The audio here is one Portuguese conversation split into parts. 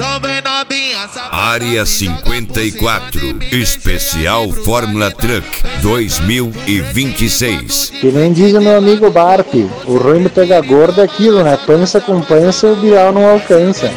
Área 54, especial Fórmula Truck 2026. Que nem diz o meu amigo Barp, o ruim de pegar gordo é aquilo, né? Pança com pança o Bial não alcança.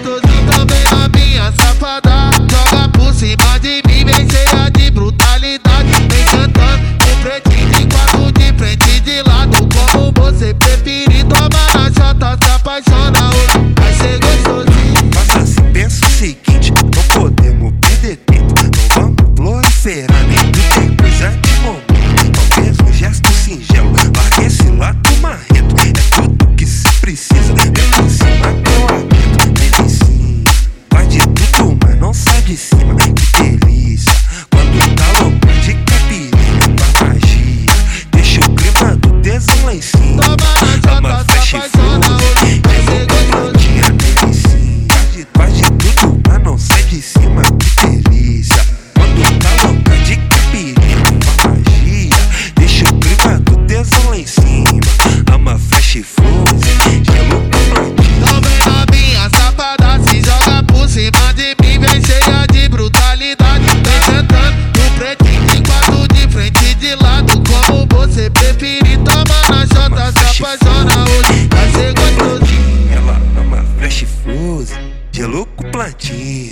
Joga por cima de mim, vem cheia de brutalidade. Vem cantando com pretinho de quatro, de frente de lado. Como você preferir, toma na chota, se apaixona hoje. Vai ser gostosinho. Mas assim, pensa o seguinte, não podemos perder tempo. Não vamos proliferar nem do tempo, coisa de momento. Talvez um gesto singelo, larga esse lado marrento. É tudo que se precisa, vem por cima que eu aguento. Vem em cima, vai de tudo, mas não sai de cima. Que delícia, quando tá louco de caipirinha com a magia. Deixa o clima do tesão lá em cima. Ama flash food, é louco plantinha. Vem em cima, faz de tudo, mas não sai de cima. Que delícia, quando tá louca de caipirinha com a magia. Deixa o clima do tesão lá em cima. Ama flash food, é louco plantinha. Não vem na minha safada, se joga por cima de mim, vem cheia de brutalidade. Vem cantando no pretinho de quatro, de frente de lado. Como você preferir, toma na chota, se apaixona hoje. Vai ser gostosinho. Ela ama flash food, de louco plantinha.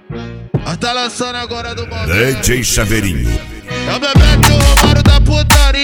Tá lançando agora do momento. DJ Chaveirinho. É o Bebeto e o Romário da putaria.